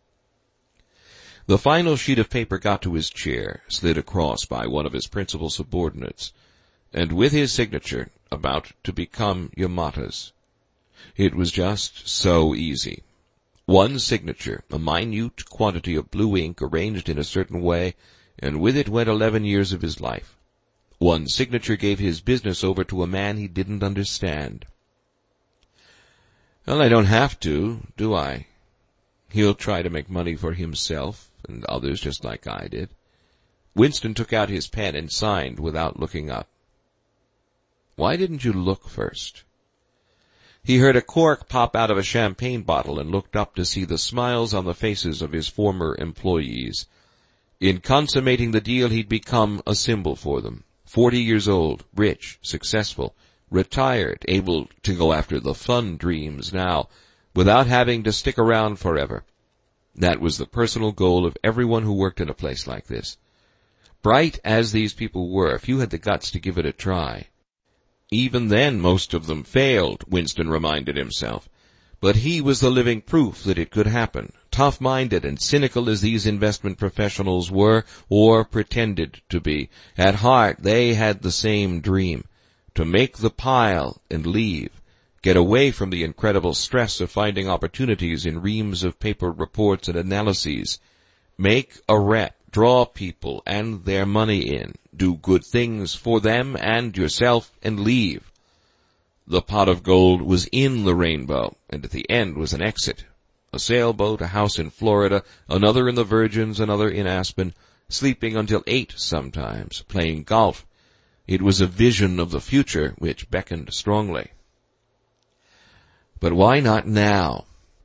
The final sheet of paper got to his chair, slid across by one of his principal subordinates, and with his signature, about to become Yamata's. It was just so easy. One signature, a minute quantity of blue ink arranged in a certain way, and with it went eleven years of his life. One signature gave his business over to a man he didn't understand. Well, I don't have to, do I? He'll try to make money for himself and others just like I did. Winston took out his pen and signed without looking up. Why didn't you look first? He heard a cork pop out of a champagne bottle and looked up to see the smiles on the faces of his former employees. In consummating the deal, he'd become a symbol for them. Forty years old, rich, successful, retired, able to go after the fun dreams now, without having to stick around forever. That was the personal goal of everyone who worked in a place like this. Bright as these people were, few had the guts to give it a try. Even then, most of them failed, Winston reminded himself. But he was the living proof that it could happen. Tough-minded and cynical as these investment professionals were, or pretended to be, at heart they had the same dream, to make the pile and leave, get away from the incredible stress of finding opportunities in reams of paper reports and analyses, make a rep, draw people and their money in, do good things for them and yourself, and leave. The pot of gold was in the rainbow, and at the end was an exit. A sailboat, a house in Florida, another in the Virgins, another in Aspen, sleeping until eight sometimes, playing golf. It was a vision of the future which beckoned strongly. But why not now?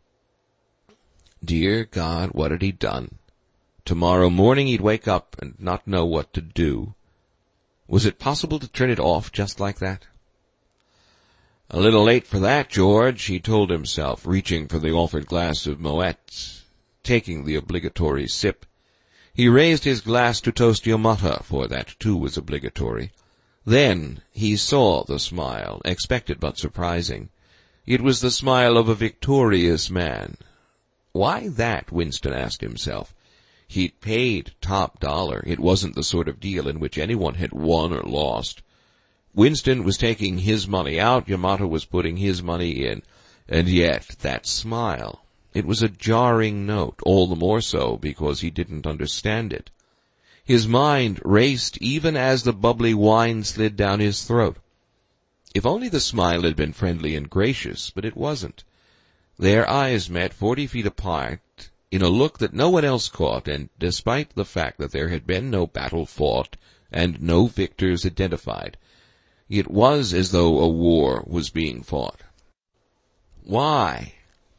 Dear God, what had he done? Tomorrow morning he'd wake up and not know what to do. Was it possible to turn it off just like that? A little late for that, George, he told himself, reaching for the offered glass of Moet, taking the obligatory sip. He raised his glass to toast Yamata, for that too was obligatory. Then he saw the smile, expected but surprising. It was the smile of a victorious man. Why that, Winston asked himself. He'd paid top dollar. It wasn't the sort of deal in which anyone had won or lost. Winston was taking his money out, Yamata was putting his money in, and yet that smile. It was a jarring note, all the more so because he didn't understand it. His mind raced even as the bubbly wine slid down his throat. If only the smile had been friendly and gracious, but it wasn't. Their eyes met forty feet apart in a look that no one else caught, and despite the fact that there had been no battle fought and no victors identified, it was as though a war was being fought. Why?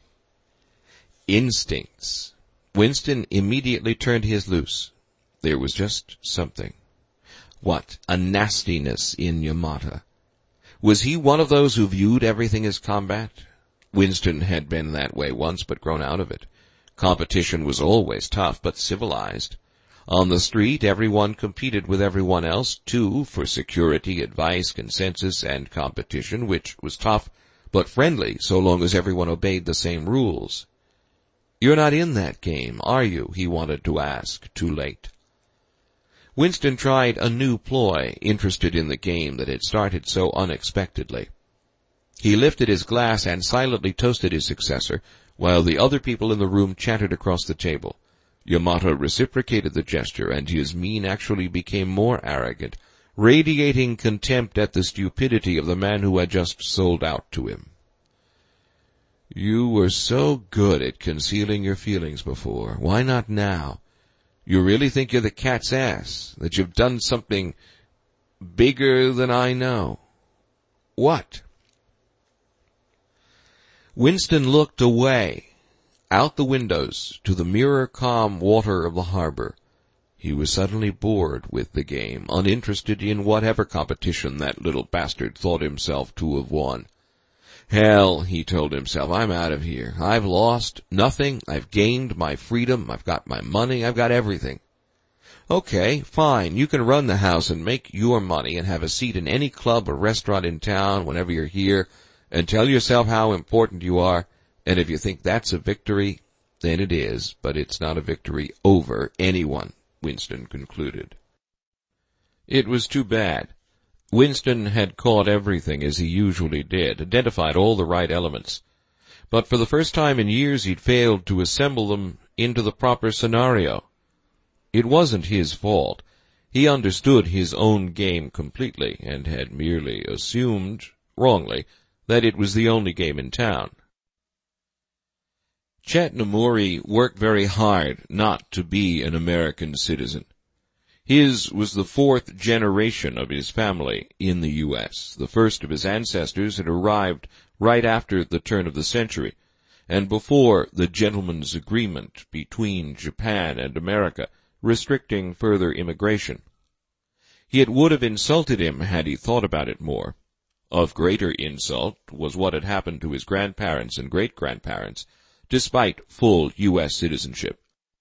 Instincts. Winston immediately turned his loose. There was just something. What? A nastiness in Yamata. Was he one of those who viewed everything as combat? Winston had been that way once, but grown out of it. Competition was always tough, but civilized. On the street, everyone competed with everyone else, too, for security, advice, consensus, and competition, which was tough, but friendly, so long as everyone obeyed the same rules. "You're not in that game, are you?" he wanted to ask, too late. Winston tried a new ploy, interested in the game that had started so unexpectedly. He lifted his glass and silently toasted his successor, while the other people in the room chattered across the table. Yamata reciprocated the gesture, and his mien actually became more arrogant, radiating contempt at the stupidity of the man who had just sold out to him. "You were so good at concealing your feelings before. Why not now? You really think you're the cat's ass, that you've done something bigger than I know. What?" Winston looked away, out the windows, to the mirror-calm water of the harbor. He was suddenly bored with the game, uninterested in whatever competition that little bastard thought himself to have won. "Hell," he told himself, "I'm out of here. I've lost nothing. I've gained my freedom. I've got my money. I've got everything. Okay, fine. You can run the house and make your money and have a seat in any club or restaurant in town whenever you're here and tell yourself how important you are. And if you think that's a victory, then it is, but it's not a victory over anyone," Winston concluded. It was too bad. Winston had caught everything as he usually did, identified all the right elements. But for the first time in years he'd failed to assemble them into the proper scenario. It wasn't his fault. He understood his own game completely, and had merely assumed, wrongly, that it was the only game in town. Chet Nomuri worked very hard not to be an American citizen. His was the fourth generation of his family in the U S The first of his ancestors had arrived right after the turn of the century, and before the gentleman's agreement between Japan and America restricting further immigration. It would have insulted him had he thought about it more. Of greater insult was what had happened to his grandparents and great-grandparents, despite full U S citizenship.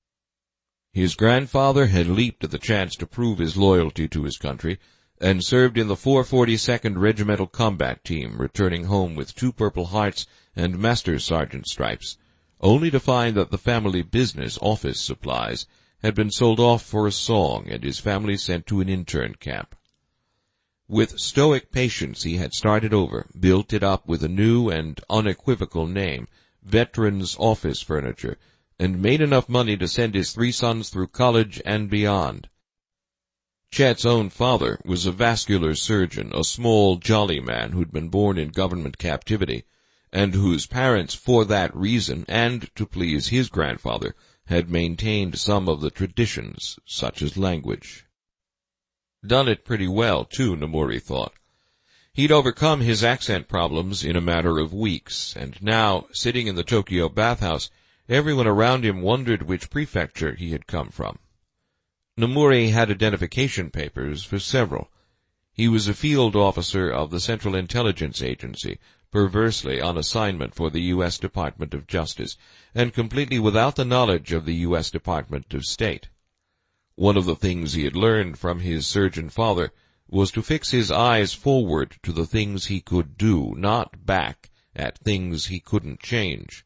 His grandfather had leaped at the chance to prove his loyalty to his country, and served in the four forty-second Regimental Combat Team, returning home with two Purple Hearts and Master Sergeant stripes, only to find that the family business, office supplies, had been sold off for a song and his family sent to an intern camp. With stoic patience he had started over, built it up with a new and unequivocal name, Veterans Office Furniture, and made enough money to send his three sons through college and beyond. Chet's own father was a vascular surgeon, a small, jolly man who'd been born in government captivity, and whose parents, for that reason, and to please his grandfather, had maintained some of the traditions, such as language. Done it pretty well, too, Nomuri thought. He'd overcome his accent problems in a matter of weeks, and now, sitting in the Tokyo bathhouse, everyone around him wondered which prefecture he had come from. Nomuri had identification papers for several. He was a field officer of the Central Intelligence Agency, perversely on assignment for the U S Department of Justice, and completely without the knowledge of the U S Department of State. One of the things he had learned from his surgeon father was to fix his eyes forward to the things he could do, not back at things he couldn't change.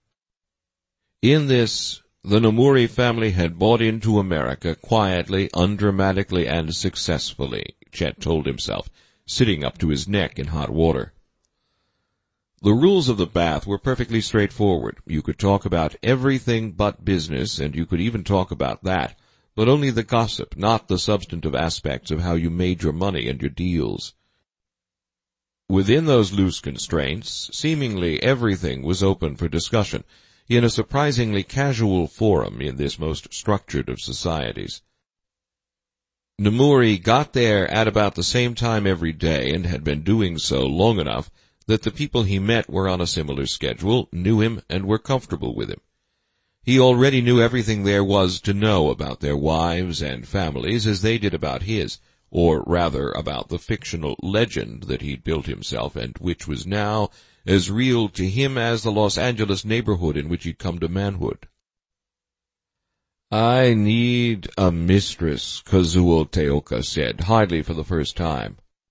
In this, the Nomuri family had bought into America quietly, undramatically, and successfully, Chet told himself, sitting up to his neck in hot water. The rules of the bath were perfectly straightforward. You could talk about everything but business, and you could even talk about that, but only the gossip, not the substantive aspects of how you made your money and your deals. Within those loose constraints, seemingly everything was open for discussion, in a surprisingly casual forum in this most structured of societies. Namuri got there at about the same time every day, and had been doing so long enough that the people he met were on a similar schedule, knew him, and were comfortable with him. He already knew everything there was to know about their wives and families as they did about his, or rather about the fictional legend that he'd built himself, and which was now as real to him as the Los Angeles neighborhood in which he'd come to manhood. "I need a mistress," Kazuo Teoka said, hardly for the first time.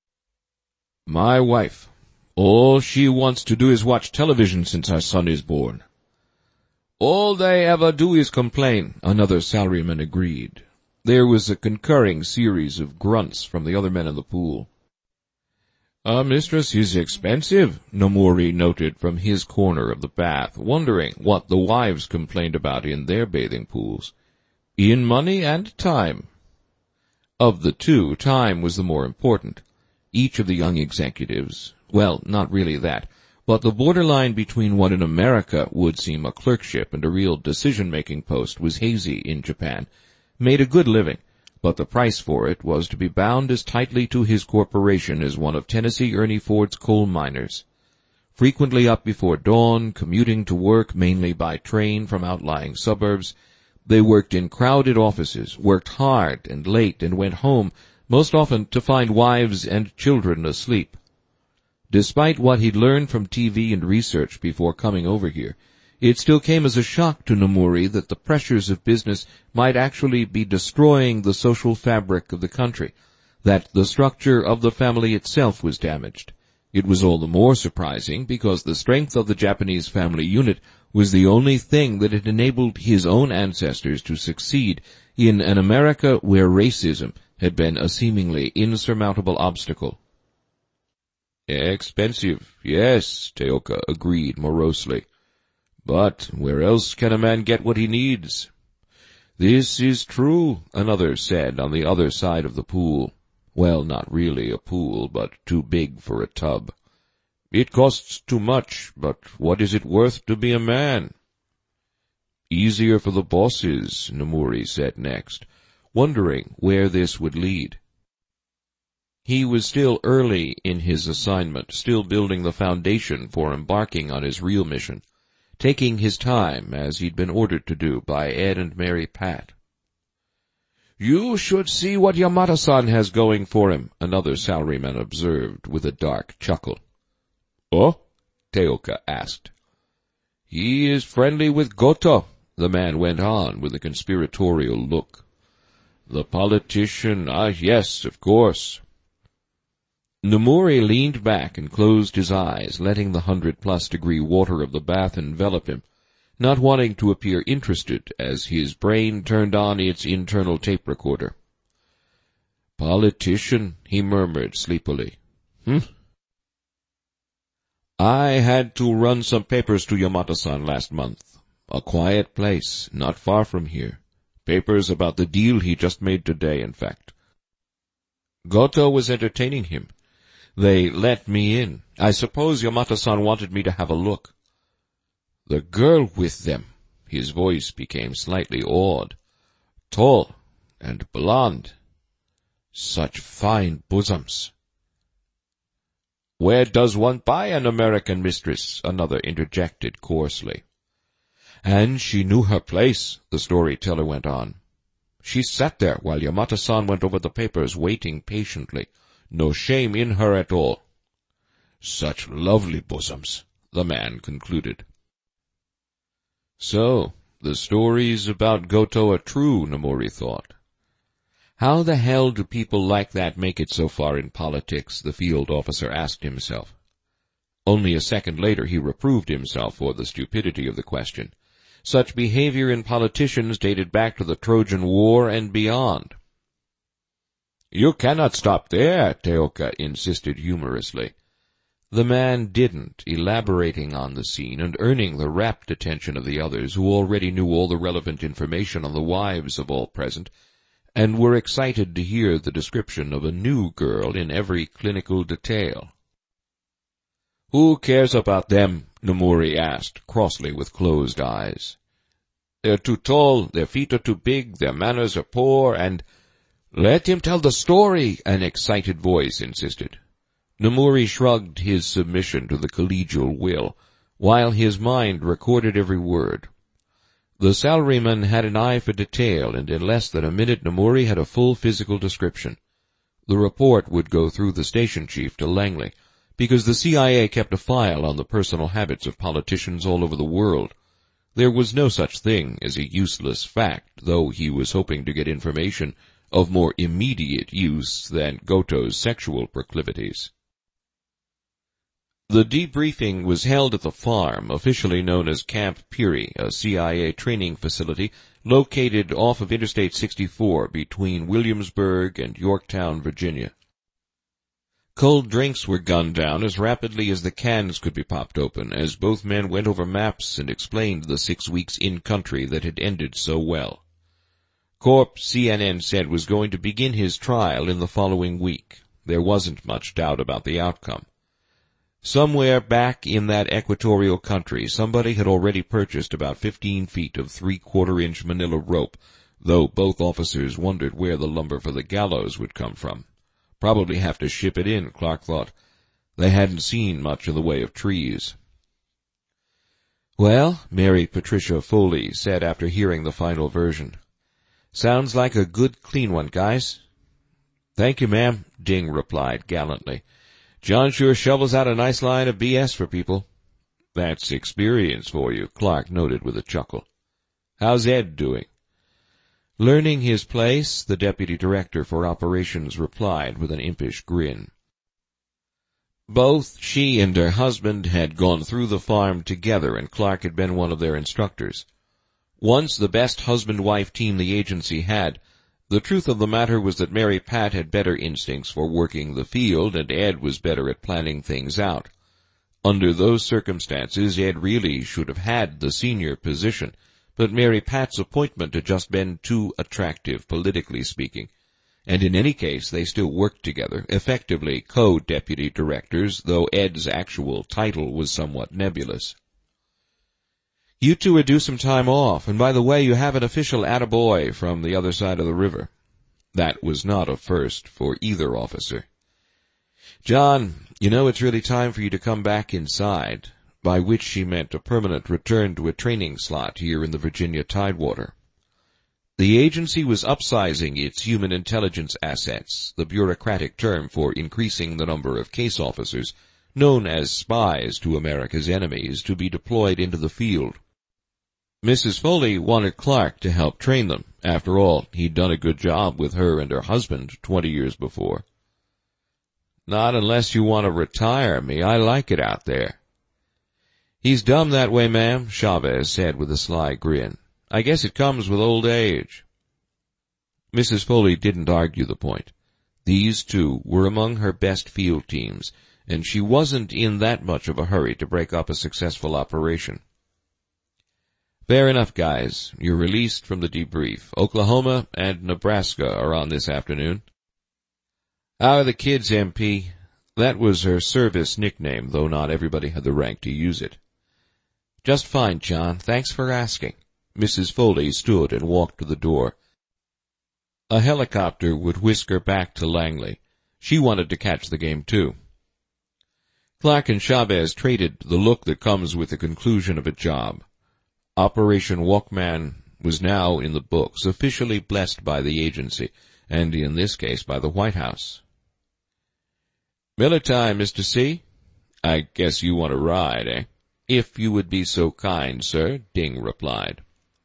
"My wife. All she wants to do is watch television since our son is born." "All they ever do is complain," another salaryman agreed. There was a concurring series of grunts from the other men in the pool. "A mistress is expensive," Namuri noted from his corner of the bath, wondering what the wives complained about in their bathing pools. "In money and time." Of the two, time was the more important. Each of the young executives, well, not really that, but the borderline between what in America would seem a clerkship and a real decision-making post was hazy in Japan, made a good living, but the price for it was to be bound as tightly to his corporation as one of Tennessee Ernie Ford's coal miners. Frequently up before dawn, commuting to work mainly by train from outlying suburbs, they worked in crowded offices, worked hard and late, and went home, most often to find wives and children asleep. Despite what he'd learned from T V and research before coming over here, it still came as a shock to Namuri that the pressures of business might actually be destroying the social fabric of the country, that the structure of the family itself was damaged. It was all the more surprising because the strength of the Japanese family unit was the only thing that had enabled his own ancestors to succeed in an America where racism had been a seemingly insurmountable obstacle. "Expensive, yes," Teoka agreed morosely. "But where else can a man get what he needs?" "This is true," another said on the other side of the pool. Well, not really a pool, but too big for a tub. "It costs too much, but what is it worth to be a man?" "Easier for the bosses," Namuri said next, wondering where this would lead. He was still early in his assignment, still building the foundation for embarking on his real mission, taking his time as he'd been ordered to do by Ed and Mary Pat. "You should see what Yamada-san has going for him," another salaryman observed with a dark chuckle. "Oh?" Teoka asked. "He is friendly with Goto," the man went on with a conspiratorial look. "The politician, ah yes, of course." Namuri leaned back and closed his eyes, letting the hundred-plus degree water of the bath envelop him, not wanting to appear interested as his brain turned on its internal tape recorder. "Politician," he murmured sleepily. "Hmm?" "I had to run some papers to Yamada-san last month. A quiet place, not far from here. Papers about the deal he just made today, in fact. Goto was entertaining him. They let me in. I suppose Yamada-san wanted me to have a look." "The girl with them," his voice became slightly awed. "Tall and blonde. Such fine bosoms." "Where does one buy an American mistress?" another interjected coarsely. "And she knew her place," the storyteller went on. "She sat there while Yamada-san went over the papers, waiting patiently. No shame in her at all." "Such lovely bosoms," the man concluded. So, the stories about Goto are true, Namuri thought. How the hell do people like that make it so far in politics, the field officer asked himself. Only a second later he reproved himself for the stupidity of the question. Such behavior in politicians dated back to the Trojan War and beyond. "You cannot stop there," Teoka insisted humorously. The man didn't, elaborating on the scene and earning the rapt attention of the others, who already knew all the relevant information on the wives of all present, and were excited to hear the description of a new girl in every clinical detail. "Who cares about them?" Nomuri asked, crossly with closed eyes. "They're too tall, their feet are too big, their manners are poor, and—" "Let him tell the story," an excited voice insisted. Nomuri shrugged his submission to the collegial will, while his mind recorded every word. The salaryman had an eye for detail, and in less than a minute Nomuri had a full physical description. The report would go through the station chief to Langley, because the C I A kept a file on the personal habits of politicians all over the world. There was no such thing as a useless fact, though he was hoping to get information of more immediate use than Goto's sexual proclivities. The debriefing was held at the farm, officially known as Camp Peary, a C I A training facility located off of Interstate sixty-four between Williamsburg and Yorktown, Virginia. Cold drinks were gunned down as rapidly as the cans could be popped open, as both men went over maps and explained the six weeks in-country that had ended so well. Corp, C N N said, was going to begin his trial in the following week. There wasn't much doubt about the outcome. Somewhere back in that equatorial country, somebody had already purchased about fifteen feet of three-quarter-inch manila rope, though both officers wondered where the lumber for the gallows would come from. Probably have to ship it in, Clark thought. They hadn't seen much in the way of trees. "Well," Mary Patricia Foley said after hearing the final version, "sounds like a good clean one, guys." "Thank you, ma'am," Ding replied gallantly. "John sure shovels out a nice line of B S for people." "That's experience for you," Clark noted with a chuckle. "How's Ed doing?" "Learning his place," the deputy director for operations replied with an impish grin. Both she and her husband had gone through the farm together, and Clark had been one of their instructors. Once the best husband-wife team the agency had, the truth of the matter was that Mary Pat had better instincts for working the field, and Ed was better at planning things out. Under those circumstances, Ed really should have had the senior position, but Mary Pat's appointment had just been too attractive, politically speaking, and in any case they still worked together, effectively co-deputy directors, though Ed's actual title was somewhat nebulous. "You two are due some time off, and by the way, you have an official attaboy from the other side of the river." That was not a first for either officer. "John, you know it's really time for you to come back inside," by which she meant a permanent return to a training slot here in the Virginia Tidewater. The agency was upsizing its human intelligence assets, the bureaucratic term for increasing the number of case officers, known as spies to America's enemies, to be deployed into the field. Missus Foley wanted Clark to help train them. After all, he'd done a good job with her and her husband twenty years before. "Not unless you want to retire me. I like it out there." "He's dumb that way, ma'am," Chavez said with a sly grin. "I guess it comes with old age." Missus Foley didn't argue the point. These two were among her best field teams, and she wasn't in that much of a hurry to break up a successful operation. "Fair enough, guys. You're released from the debrief. Oklahoma and Nebraska are on this afternoon." "How are the kids, M P?" That was her service nickname, though not everybody had the rank to use it. "Just fine, John. Thanks for asking." Missus Foley stood and walked to the door. A helicopter would whisk her back to Langley. She wanted to catch the game, too. Clark and Chavez traded the look that comes with the conclusion of a job. Operation Walkman was now in the books, officially blessed by the agency, and in this case by the White House. "Miller time, Mister C. I guess you want a ride, eh?" "If you would be so kind, sir," Ding replied.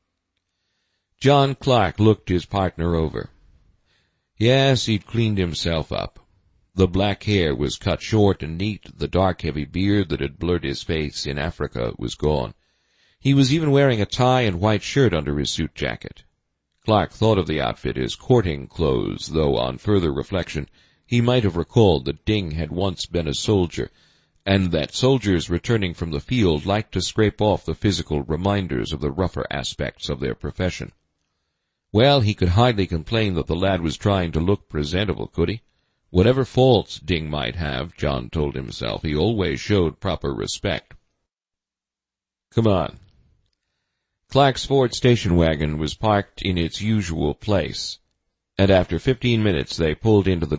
John Clark looked his partner over. Yes, he'd cleaned himself up. The black hair was cut short and neat, the dark heavy beard that had blurred his face in Africa was gone. He was even wearing a tie and white shirt under his suit jacket. Clark thought of the outfit as courting clothes, though on further reflection he might have recalled that Ding had once been a soldier, and that soldiers returning from the field liked to scrape off the physical reminders of the rougher aspects of their profession. Well, he could hardly complain that the lad was trying to look presentable, could he? Whatever faults Ding might have, John told himself, he always showed proper respect. Come on. Clark's Ford station wagon was parked in its usual place, and after fifteen minutes they pulled into the